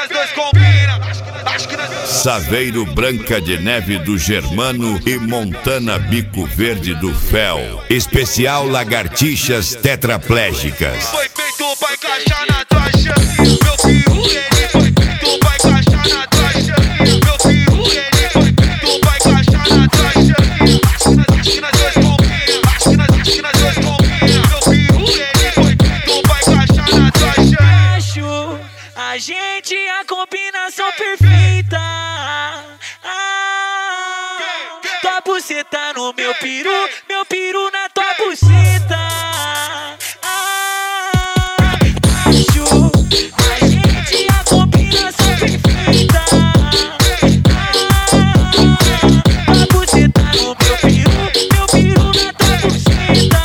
nós dois combina. Acho que nós... Saveiro Branca de Neve do Germano e Montana Bico Verde do Fel. Especial Lagartixas Tetraplégicas. Foi feito pra encaixar na tocha. Meu filho, ele foi feito pra encaixar na tocha. Meu filho, ele foi feito pra encaixar na tocha. Acho que nós dois combina. Acho que nós dois combina. Meu filho, ele foi feito pra encaixar na tocha. Acho a gente a combinação perfeita. Tua buceta no meu peru na tua buceta. Acho a gente a combinação perfeita. Tua buceta no meu peru na tua buceta.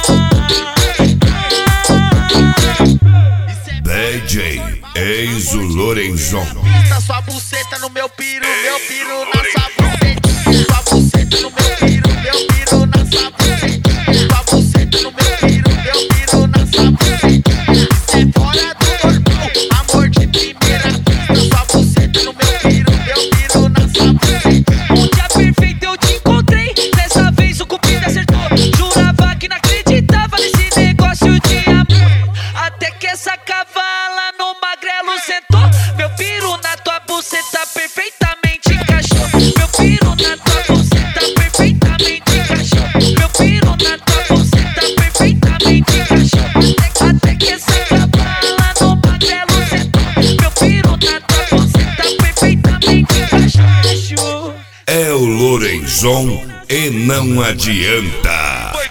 DJ Enzo Lorenzon. Na sua buceta no meu piru na sua buceta. Sua buceta no meu piru na sua buceta. Sua buceta no meu piru na sua buceta. Isso é fora do normal, amor de primeira vista. Sua buceta no meu piru na sua buceta. Um dia perfeito eu te encontrei, dessa vez o cupido acertou. Jurava que não acreditava nesse negócio de amor, até que essa cavala no magrelo sentou. Meu piru na tua buceta perfeitamente encaixou. Meu piru na tua buceta perfeitamente encaixou. Meu piru na tua buceta perfeitamente encaixou. Até que essa cavala no magrelo sentou. Meu piru na tua buceta perfeitamente encaixou. É o Lorenzon e não adianta.